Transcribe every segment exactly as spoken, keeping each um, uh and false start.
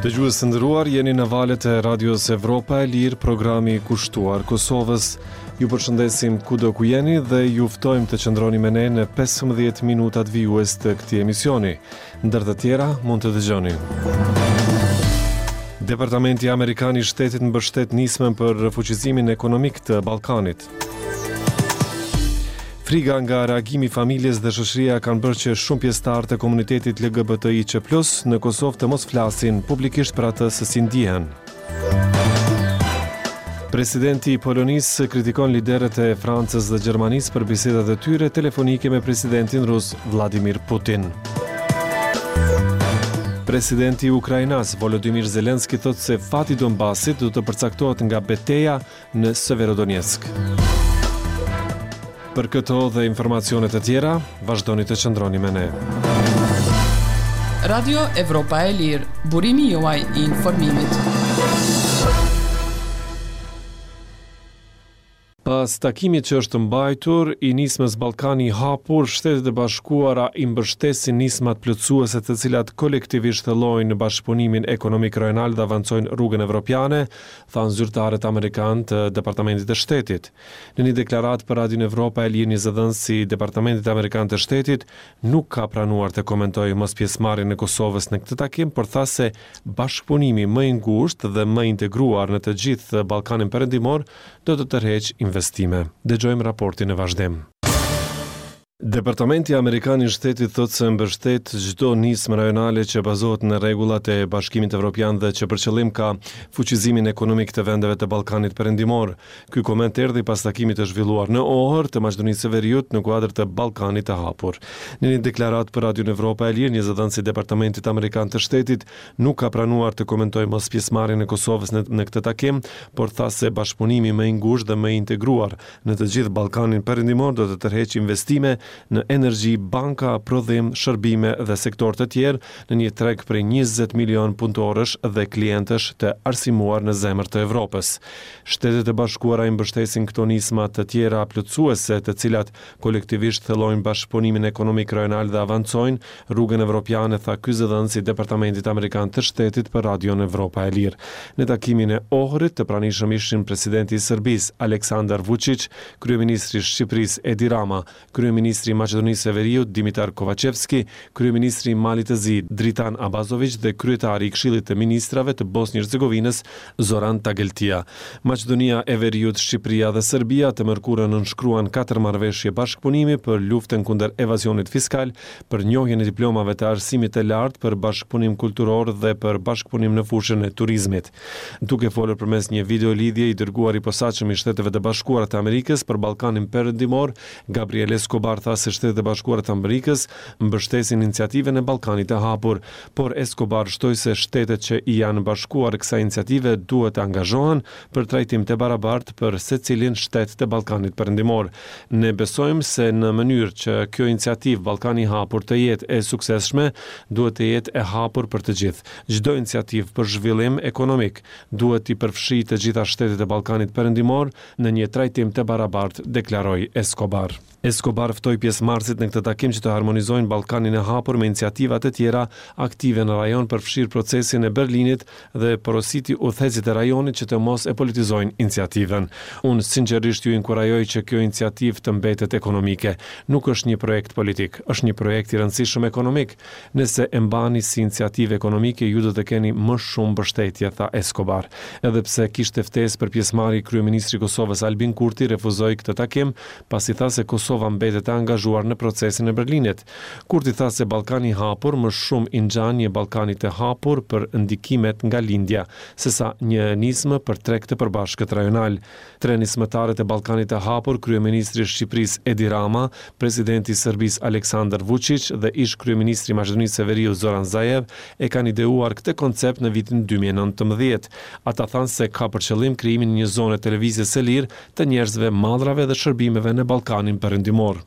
Dëgjues të nderuar, jeni në valët e Radios Evropa e Lirë, programi i kushtuar Kosovës. Ju përshëndesim kudo ku jeni dhe ju ftojmë të qëndroni me ne në pesëmbëdhjetë minutat vijues të këtij emisioni. Ndër të tjera mund të dëgjoni. Departamenti Amerikan i Shtetit mbështet nismën për fuqizimin ekonomik të Ballkanit. Friga nga reagimi i familjes dhe shoqëria kanë bërë që shumë pjesëtarë të komunitetit L G B T I Q plus në Kosovë të mos flasin publikisht për atë se si ndihen. Presidenti i Polonisë kritikon liderët e Francës dhe Gjermanisë për bisedat e tyre telefonike me presidentin rus Vladimir Putin. Presidenti i Ukrainas Volodymyr Zelensky thotë se fati i Donbasit do të përcaktohet nga betejë në Severodonetsk. Për këto dhe informacionet e tjera, vazhdoni të qëndroni me ne. Radio Evropa e Lirë, burimi juaj i informimit. Pas takimit që është mbajtur i nismës Ballkani i hapur, Shtetet e Bashkuara i mbështesin nismat plotësuese të cilat kolektivisht thellojnë bashkëpunimin ekonomik rajonal dhe avancojnë rrugën evropiane, thanë zyrtarët amerikanë të Departamentit të Shtetit. Në një deklaratë për Radion Evropa e Lirë, një zëdhënës i Departamentit Amerikan të Shtetit nuk ka pranuar të komentojë mos pjesëmarrjen e Kosovës në këtë takim, por tha se bashkëpunimi më i ngushtë dhe më integruar në të gjithë Ballkanin Perëndimor do të tërheqë investime. Dëgjojmë raportin në vazhdim. Departamenti Amerikan i Shtetit thotë se mbështet çdo nismë rajonale që bazohet në rregullat e Bashkimit Evropian dhe që për qëllim ka fuqizimin ekonomik të vendeve të Ballkanit Perëndimor. Ky koment erdhi pas takimit të zhvilluar në Ohër të Maqedonisë së Veriut në kuadër të Ballkanit të hapur. Në një deklaratë për Radion Evropa e Lirë, një zëdhënës i Departamentit Amerikan të Shtetit nuk ka pranuar të komentojë mos pjesëmarrjen e Kosovës në, në këtë takim, por tha se bashkëpunimi më i ngushtë dhe më i integruar në të gjithë Ballkanin Perëndimor do të tërheqë investime në energji, banka, prodhim, shërbime dhe sektor të tjerë në një treg prej njëzet milion punëtorësh dhe klientësh të arsimuar në zemër të Evropës. Shtetet e Bashkuara i mbështesin këto nisma të tjera plotësuese, të cilat kolektivisht thellojnë bashkëpunimin ekonomik rajonal dhe avancojnë rrugën evropiane, tha ky zëdhënës i Departamentit Amerikan të Shtetit për Radion Evropa e Lirë. Në takimin e Ohrit të pranishëm ishin presidenti i Serbisë Aleksandar Vučić, kryeministri i Shqipërisë Edi Rama, kryeministri Ministri i Maqedonisë së Veriut Dimitar Kovacevski, kryeministri i Malit të Zi Dritan Abazović dhe kryetari i Këshillit të Ministrave të Bosnjë-Hercegovinës Zoran Tageltia. Maqedonia e Veriut, Shqipëria dhe Serbia të mërkurën nënshkruan katër marrëveshje bashkëpunimi për luftën kundër evazionit fiskal, për njohjen e diplomave të arsimit të lartë, për bashkëpunim kulturor dhe për bashkëpunim në fushën e turizmit. Duke folur përmes një video lidhje i dërguar i posaçëm i Shteteve të Bashkuara të Amerikës për Ballkanin Perëndimor, Gabriel Escobar tha se Shtetet e Bashkuara të Amerikës mbështesin iniciativën e Ballkanit të hapur, por Escobar shtoi se shtetet që i janë bashkuar kësaj iniciative duhet të angazhohen për trajtim të barabartë për secilin shtet të Ballkanit Perëndimor. Ne besojmë se në mënyrë që kjo iniciativë Ballkani i hapur të jetë e suksesshme, duhet të jetë e hapur për të gjithë. Çdo iniciativë për zhvillim ekonomik duhet të përfshijë të gjitha shtetet e Ballkanit Perëndimor në një trajtim të barabartë, deklaroi Escobar. Escobar ftoi pjesëmarrësit në këtë takim që të harmonizojnë Ballkanin e hapur me iniciativa të tjera aktive në rajon për fshirë procesin e Berlinit dhe porositi udhëhecit e rajonit që të mos e politizojnë iniciativën. Unë sinqerisht ju inkurajoj që kjo iniciativë të mbetet ekonomike. Nuk është një projekt politik, është një projekt i rëndësishëm ekonomik. Nëse e mbani si iniciativë ekonomike, ju do të keni më shumë mbështetje, tha Escobar. Edhe pse kishte ftesë për pjesëmarrje, kryeministri i Kosovës Albin Kurti refuzoi këtë takim, pasi tha se Kosova mbetet e angazhuar në procesin e Berlinit. Kurti tha se Ballkani i hapur më shumë i ngjan një Ballkanit të hapur për ndikimet nga lindja, sesa një nismë për treg të përbashkët rajonal. Tre nismëtarët e Ballkanit të hapur, kryeministri i Shqipërisë Edi Rama, presidenti i Serbisë Aleksandar Vučić dhe ish kryeministri i Maqedonisë së Veriut Zoran Zaev e kanë ideuar këtë koncept në vitin dy mijë e nëntëmbëdhjetë. Ata thanë se ka për qëllim krijimin një zone televizive së lirë të njerëzve, mallrave dhe shërbimeve në Ballkanin Perëndimor.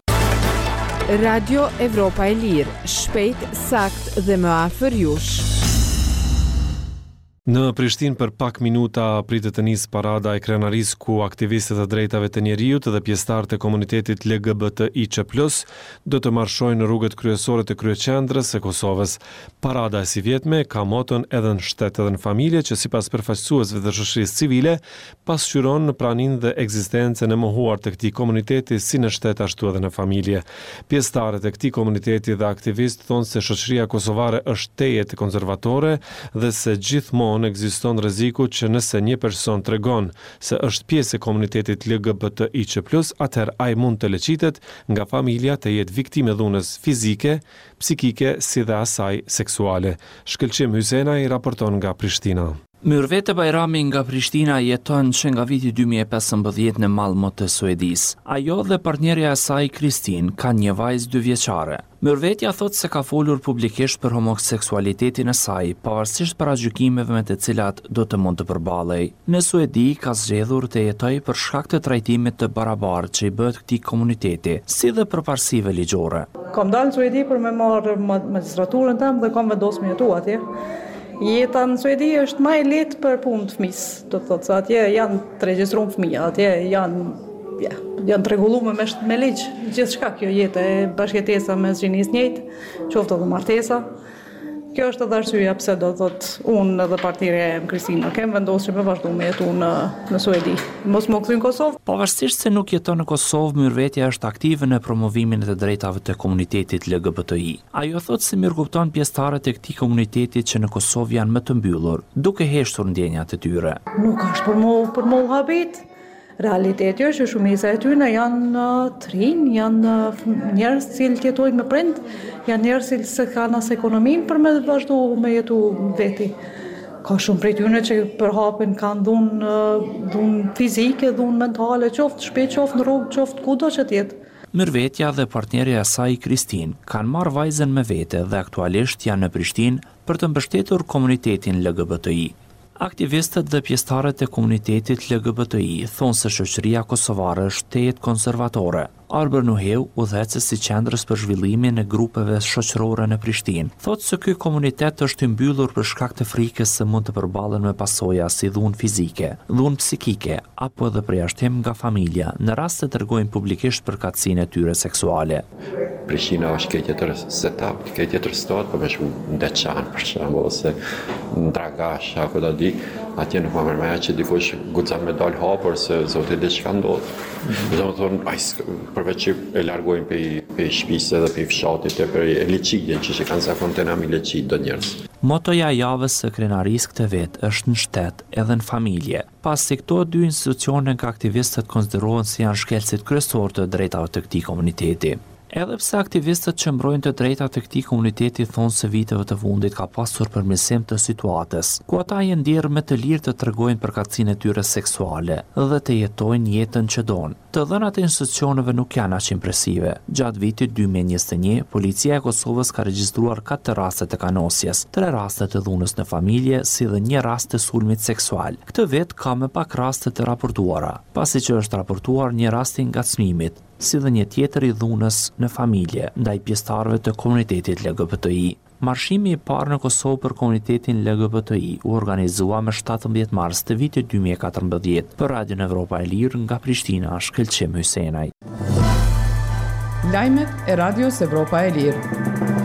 Radio Evropa e Lirë, shpejt, sakt dhe më afër jush. Në Prishtinë për pak minuta pritet të nisë parada e krenarisë ku aktivistët e drejtave të njerëzit dhe pjesëtarët e komunitetit L G B T I Q plus, do të marshojnë në rrugët kryesore të kryeqendrës së Kosovës. Parada e si vjetme ka moton edhe në shtet edhe në familje që sipas përfaqësuesve të shoqërisë civile pasqyron në praninë dhe ekzistencën e mohuar të këtij komuniteti si në shtet ashtu edhe në familje. Pjesëtarët e këtij komuniteti dhe aktivistë thonë se shoqëria kosovare është tejet konservatore dhe se gjithmonë ekziston rreziku që nëse një person tregon se është pjesë e komunitetit L G B T I Q plus, atëherë ai mund të lëqitet nga familja të jetë viktimë dhunës fizike, psikike si dhe asaj seksuale. Shkëlqim Hysena i raporton nga Prishtina. Myrvete Bajrami nga Prishtina jeton që nga viti dy mijë e pesëmbëdhjetë në Malmö të Suedis. Ajo dhe partnerja e saj Kristin kanë një vajzë dy vjeçare. Myrvetja thot se ka folur publikisht për homoseksualitetin e saj, pavarësisht paragjykimeve me të cilat do të mund të përballej. Në Suedi ka zgjedhur të jetojë për shkak të trajtimit të barabartë që i bëhet këtij komuniteti, si dhe përparësive ligjore. Kam dalë në Suedi për me marrë magistraturën tëmë dhe kam vendosur me jetu atje. Jeta në Suedi është më e lehtë për punë të fëmisë, do të thotë se atje janë të regjistruar fëmijë, atje janë ja, janë të rregulluar me me ligj gjithçka kjo jetë e bashkëtesa me zgjinisë njëjtë, qoftë edhe martesa. Kjo është edhe arsyeja pse do të thotë unë dhe partnerja e Kristina kem vendosur që me vazhdu me jetu në, në Suedi. Mos më kthy në Kosovë. Pavarësisht se nuk jeton në Kosovë, Myrvetja është aktive në promovimin e të drejtave të komunitetit L G B T I. Ajo thotë se mirëkupton pjesëtarët e këtij komuniteti që në Kosovë janë më të mbyllur, duke heshtur ndjenjat e tyre. Nuk është për mo për mo habit. Realiteti është që shumica e tyre janë të rinj, janë njerëz që jetojnë me prind, janë njerëz që kanë as ekonominë për me vazhdu me jetu veti. Ka shumë prej tyre që përhapen kanë dhunë dhunë fizike, dhunë mentale, qoftë shpejt, qoftë në rrugë, qoftë kudo që të jetë. Myrvetja dhe partnerja e saj Kristin kanë marrë vajzën me vete dhe aktualisht janë në Prishtinë për të mbështetur komunitetin L G B T I. Aktivistët dhe pjesëtarët e komunitetit L G B T I thonë se shoqëria kosovare është tejet konservatore. Arber Nuheu, udhëhecës i qendrës për zhvillimin e grupeve shoqërore në Prishtinë, thotë se ky komunitet është i mbyllur për shkak të frikës se mund të përballen me pasoja si dhunë fizike, dhunë psikike apo edhe përjashtim nga familja në rast se tregojnë publikisht përkatësinë e tyre seksuale. Prishtina është ke tjetër setup, ke tjetër stat, për me shumë në Deçan, për shembull, ose në Dragash, apo da di, atje nuk më mërmeja që dikush guxan me dalë hapur se zote diçka ndodh. Do të thonë, ai përveç që e largojnë pe pe shtëpisë dhe pe fshatit e për e liçigjen që që kanë zakon të nami liçit do njerëz. Motoja e javës së krenarisë këtë vit është në shtet edhe në familje, pasi këto dy institucione nga aktivistët konsiderohen si janë shkelësit kryesor të drejtave të këtij komuniteti. Edhe pse aktivistët që mbrojnë të drejtat e këtij komuniteti thonë se viteve të fundit ka pasur përmirësim të situatës, ku ata janë ndjerë me të lirë të tregojnë përkatësinë e tyre seksuale dhe të jetojnë jetën që donë. Të dhënat e institucioneve nuk janë aq impresive. Gjatë vitit dy mijë e njëzet e një, policia e Kosovës ka regjistruar katër raste të kanosjes, tre raste të dhunës në familje, si dhe një rast të sulmit seksual. Këtë vit ka më pak raste të raportuara, pasi që është raportuar një rast i ngacmimit, si dhe një tjetër i dhunës në familje ndaj pjesëtarëve të komunitetit L G B T I. Marshimi i parë në Kosovë për komunitetin L G B T I u organizua më shtatëmbëdhjetë mars të vitit dy mijë e katërmbëdhjetë për Radion Evropa e Lirë nga Prishtina, Shkëlqim Hysenaj. Lajmet e Radios Evropa e Lirë.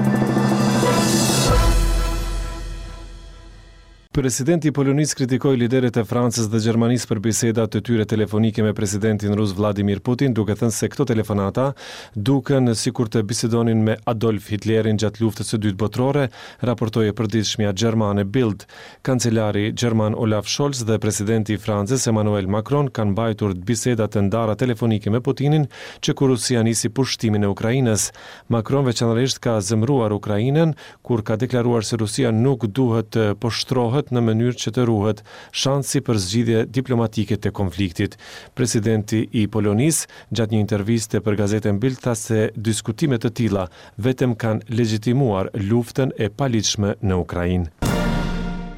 Presidenti i Polonisë kritikoi liderët e Francës dhe Gjermanisë për bisedat të tyre telefonike me presidentin rus Vladimir Putin, duke thënë se këto telefonata duken sikur të bisedonin me Adolf Hitlerin gjatë luftës së dytë botërore, raportoi e përditshmja gjermane Bild. Kancelari gjerman Olaf Scholz dhe presidenti i Francës Emmanuel Macron kanë mbajtur biseda të ndara telefonike me Putinin që kur Rusia nisi pushtimin e Ukrainës. Macron veçanërisht ka zemëruar Ukrainën kur ka deklaruar se Rusia nuk duhet të poshtrohet në mënyrë që të ruhet shansi për zgjidhje diplomatike të konfliktit. Presidenti i Polonisë gjatë një interviste për gazetën Bild tha se diskutime të tilla vetëm kanë legjitimuar luftën e paligjshme në Ukrainë.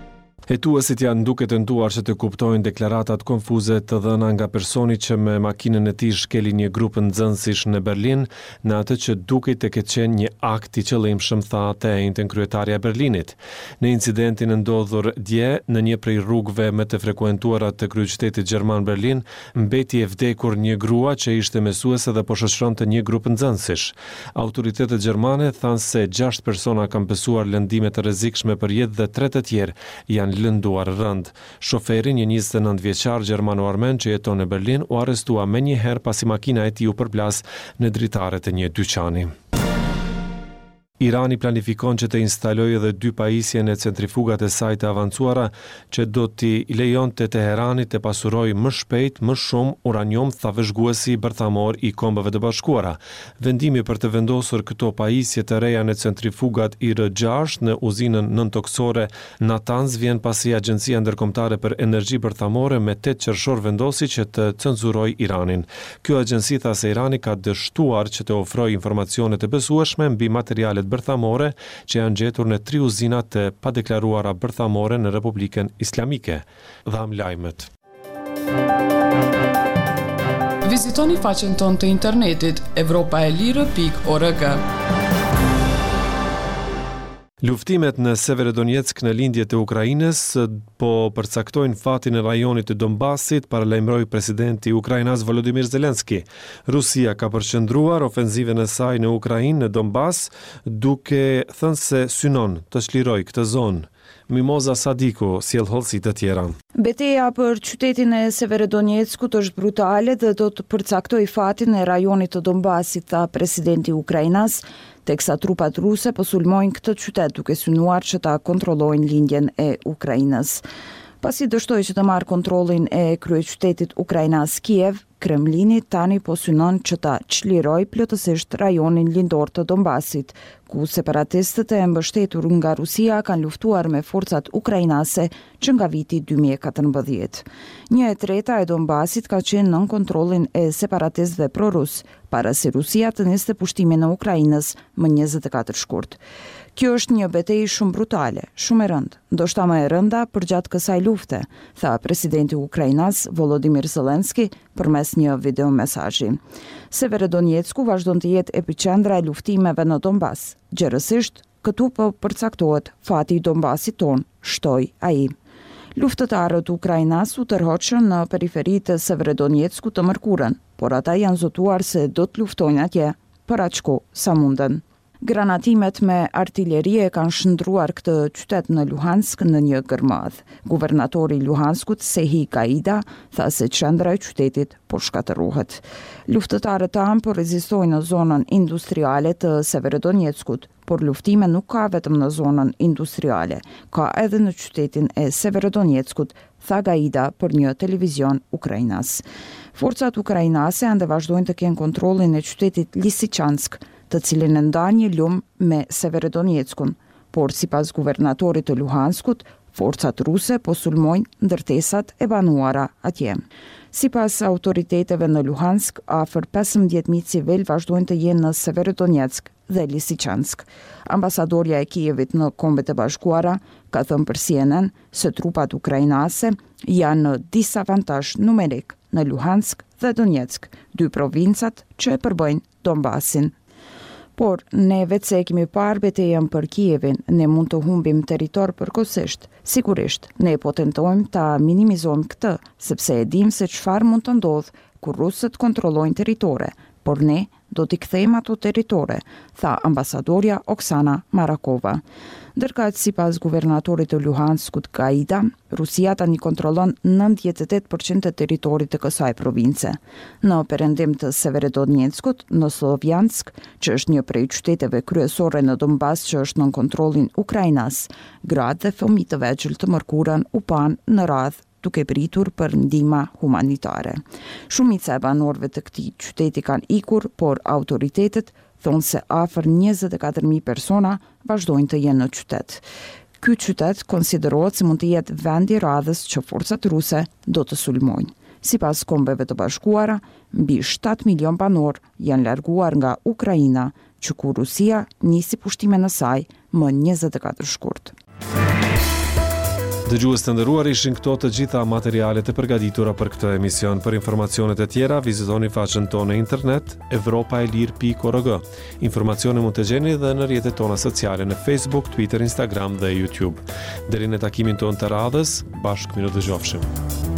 Hetuesit janë duke tentuar që të kuptojnë deklaratat konfuze të dhëna nga personi që me makinën e tij shkeli një grup nxënësish në Berlin, në atë që dukej të ketë qenë një akt i qëllimshëm, tha te njëjtën kryetaria e Berlinit. Në incidentin ndodhur dje në një prej rrugëve më të frekuentuara të kryeqytetit gjerman Berlin, mbeti e vdekur një grua që ishte mësuese dhe po shoqëronte një grup nxënësish. Autoritetet gjermane thanë se gjashtë persona kanë besuar lëndime të rrezikshme për jetë dhe tre të tjerë janë lënduar rënd. Shoferi, një njëzet e nëntë vjeçar gjermano-armen që jeton në Berlin, u arrestua menjëherë pasi makina e tij u përplas në dritaret e një dyqani. Irani planifikon që të instalojë edhe dy pajisje në centrifugat e saj të avancuara që do t'i lejonte Teheranit të pasurojë më shpejt, më shumë uranium, tha vëzhguesi bërthamor i Kombeve të Bashkuara. Vendimi për të vendosur këto pajisje të reja në centrifugat I R gjashtë në uzinën nëntoksore Natanz vjen pasi Agjencia Ndërkombëtare për Energji Bërthamore me tetë qershor vendosi që të cenzurojë Iranin. Kjo agjenci tha se Irani ka dështuar që të ofrojë informacione të besueshme mbi materialet bërthamore që janë gjetur në tri uzina të padeklaruara bërthamore në Republikën Islamike. Dham lajmet. Vizitoni faqen tonë të internetit europa e lirë pikë org. Luftimet në Severodonetsk në lindje të Ukrainës po përcaktojnë fatin e rajonit të Donbasit, paralajmëroi presidenti i Ukrainës Volodymyr Zelenski. Rusia ka përqendruar ofenziven e saj në Ukrainë në Donbas, duke thënë se synon të çlirojë këtë zonë. Mimoza Sadiku sjell hollësi të tjera. Betejë për qytetin e Severodonetskut është brutale dhe do të përcaktojë fatin e rajonit të Donbasit, tha presidenti i Ukrainës, teksa trupat ruse po sulmojnë këtë qytet duke synuar që ta kontrollojnë lindjen e Ukrainës. Pasi dështoi që të marrë kontrollin e kryeqytetit ukrainas Kiev, Kremlini tani po synon që ta çlirojë plotësisht rajonin lindor të Donbasit, ku separatistët e mbështetur nga Rusia kanë luftuar me forcat ukrainase që nga viti dy mijë e katërmbëdhjetë. Një e treta e Donbasit ka qenë nën kontrollin e separatistëve prorus, para se Rusia të niste pushtimin e Ukrainës më njëzet e katër shkurt. Kjo është një betejë shumë brutale, shumë e rëndë, ndoshta më e rënda përgjatë kësaj lufte, tha presidenti i Ukrainës Volodymyr Zelenski përmes një video mesazhi. Severodonetsku vazhdon të jetë epiqendra e luftimeve në Donbas. Gjërësisht, këtu po përcaktohet fati i Donbasit ton, shtoi ai. Luftëtarët ukrainas u tërhoqën në periferi të Severodonetsku të mërkurën, por ata janë zotuar se do të luftojnë atje për aq kohë sa munden. Granatimet me artillerie kanë shndruar këtë qytet në Luhansk në një gërmadh. Guvernatori i Luhanskut, Sehi Gaida, tha se qendra e qytetit po shkatërrohet. Luftëtarët tanë po rezistojnë në zonën industriale të Severodonetskut, por luftime nuk ka vetëm në zonën industriale, ka edhe në qytetin e Severodonetskut, tha Gaida për një televizion ukrainas. Forcat ukrainase ende vazhdojnë të kenë kontrollin e qytetit Lysychansk, të cilin e ndan një lumë me Severodonetskun, por sipas guvernatorit të Luhanskut, forcat ruse po sulmojnë ndërtesat e banuara atje. Sipas autoriteteve në Luhansk, afër pesëmbëdhjetë mijë civil vazhdojnë të jenë në Severodonetsk dhe Lysychansk. Ambasadorja e Kievit në Kombet e Bashkuara ka thënë për C N N se trupat ukrainase janë në disavantazh numerik në Luhansk dhe Donetsk, dy provincat që e përbëjnë Donbasin. Por ne vetë se e kemi parë betejën për Kievin, ne mund të humbim territor përkohësisht. Sigurisht, ne po tentojmë ta minimizojmë këtë, sepse e dim se çfarë mund të ndodhë kur rusët kontrollojnë territore, por ne do t'i kthejmë ato territore, tha ambasadorja Oksana Marakova. Ndërkaq sipas guvernatorit të Luhanskut Gaida, Rusia tani kontrollon nëntëdhjetë e tetë përqind të territorit të kësaj province. Në perëndim të Severodonetskut, në Slovjansk, që është një prej qyteteve kryesore në Donbas që është nën kontrollin ukrainas, gratë dhe fëmijë të vegjël të mërkurën u pan në radhë duke pritur për ndihmë humanitare. Shumica e banorëve të këtij qyteti kanë ikur, por autoritetet thonë se afër njëzet e katër mijë persona vazhdojnë të jenë në qytet. Ky qytet konsiderohet se mund të jetë vendi i radhës që forcat ruse do të sulmojnë. Sipas Kombeve të Bashkuara, mbi shtatë milion banor janë larguar nga Ukraina, që ku Rusia nisi pushtimin e saj më njëzet e katër shkurt. Dëgjues të nderuar, ishin këto të gjitha materialet e përgatitura për këtë emision. Për informacionet e tjera, vizitoni faqen tonë në internet evropaelir pikë org. Informacione mund të gjeni dhe në rrjetet tona sociale në Facebook, Twitter, Instagram dhe YouTube. Deri në takimin tonë të radhës, bashkë mirë dëgjofshim.